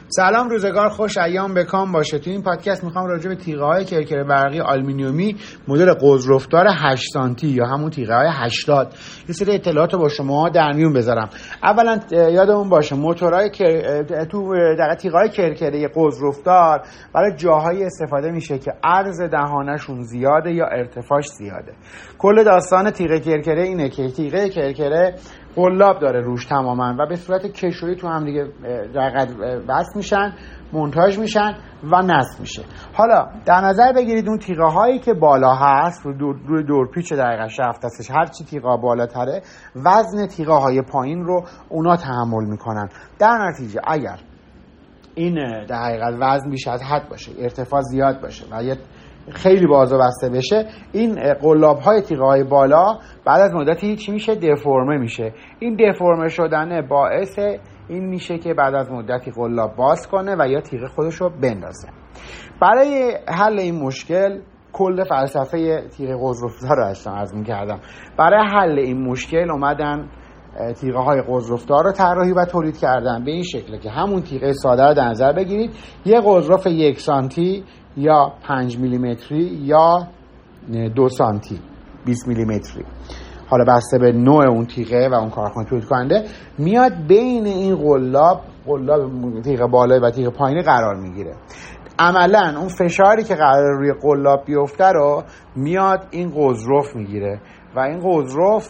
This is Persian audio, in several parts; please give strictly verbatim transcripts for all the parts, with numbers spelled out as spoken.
سلام، روزگار خوش، ایام بکام باشه. تو این پادکست میخوام راجع به تیغه‌های کرکر برقی آلومینیومی مدل قطررفتار هشت سانتی یا همون تیغه‌های هشتاد یه سری اطلاعات رو با شما در میون بذارم. اولا یادمون باشه موتورهای تو در تیغه‌های کرکره قطررفتار برای جاهایی استفاده میشه که عرض دهانشون زیاده یا ارتفاعش زیاده. کل داستان تیغه کرکره اینه که تیغه کرکره قلاب داره روش تماما و به صورت کشویی تو هم دیگه دقیقاً بس میشن، مونتاژ میشن و نصب میشه. حالا در نظر بگیرید اون تیغه هایی که بالا هست روی دور, دور, دور پیچ دقیقاً شفت هستش، هر چی تیغه بالاتره وزن تیغه های پایین رو اونا تحمل میکنن. در نتیجه اگر این در حقیقت وزن بیش از حد باشه، ارتفاع زیاد باشه و یه خیلی باز و بسته بشه، این قلاب های تیغه های بالا بعد از مدتی چی میشه؟ دفرمه میشه. این دفرمه شدن باعث این میشه که بعد از مدتی قلاب باز کنه و یا تیغه خودش رو بندازه. برای حل این مشکل کل فلسفه تیغه قطررفتار رو اصلا عرض می‌کردم. برای حل این مشکل اومدن تیغه های قطررفتار رو طراحی و تولید کردن به این شکل که همون تیغه ساده رو در نظر بگیرید، یه قطرف یک سانتی یا پنج میلیمتری یا دو سانتی بیست میلیمتری، حالا بسته به نوع اون تیغه و اون کارخونه تولید کننده، میاد بین این قلاب قلاب تیغه بالای و تیغه پایینی قرار میگیره. عملا اون فشاری که قرار روی قلاب بیفته رو میاد این قطرف میگیره و این قطرف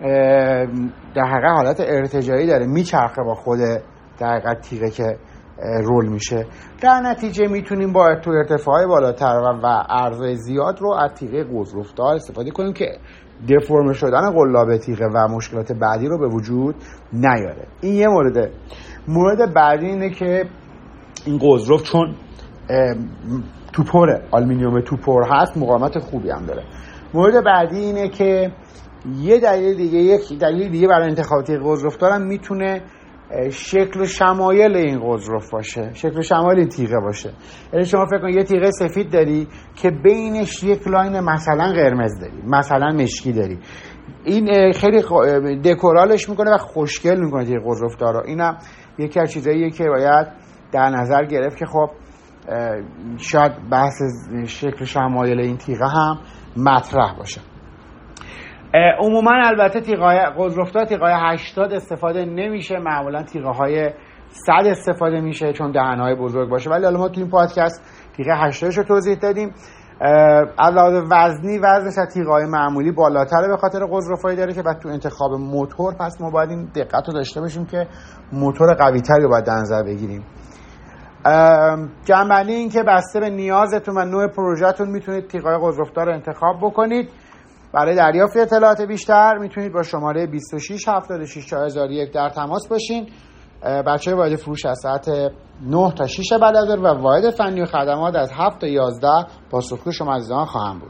در حقیقت حالت ارتجاعی داره، میچرخه با خود در حقیقت تیغه که رول میشه. در نتیجه میتونیم با تو ارتفاعی بالاتر و, و عرض زیاد رو از تیغه قطررفتار استفاده کنیم که دفرم شدن قلاب تیغه و مشکلات بعدی رو به وجود نیاره. این یه مورده. مورد بعدی اینه که این قطرف چون توپر آلومینیوم توپر هست مقاومت خوبی هم داره. مورد بعدی اینه که یه دلیل دیگه یک دلیل دیگه برای انتخاب تیغه قطررفتار هم میتونه شکل و شمایل این قطرف باشه، شکل و شمایل این تیغه باشه. یعنی شما فکر کن یه تیغه سفید داری که بینش یک لاین مثلا قرمز داری، مثلا مشکی داری، این خیلی دکورالش میکنه و خوشگل میکنه تیغه قطررفتار رو. اینم یکی از چیزاییه که باید در نظر گرفت که خب شاید بحث شکل و شمایل این تیغه هم مطرح باشه. عموما البته تیغه‌های قطررفتار تیغه‌های هشتاد استفاده نمیشه، معمولا تیغه‌های صد استفاده میشه چون دهن‌های بزرگ باشه. ولی حالا ما تو این پادکست تیغه هشتاد رو توضیح دادیم. علاوه وزنی وزنش از تیغه‌های معمولی بالاتره به خاطر قطرفایی داره که بعد تو انتخاب موتور پس ما باید این دقت رو داشته باشیم که موتور قوی‌تری رو باید در نظر بگیریم. جنبندی این که بسته به نیازتون و نوع پروژه‌تون میتونید تیغه‌های قطررفتار رو انتخاب بکنید. برای دریافت اطلاعات بیشتر میتونید با شماره بیست و شش هفتاد و شش چهار هزار و یک در تماس باشین. بچه‌های واحد فروش از ساعت نه تا شش بعد از ظهر و واحد فنی و خدمات از هفت تا یازده پاسخگوی شما عزیزان خواهم بود.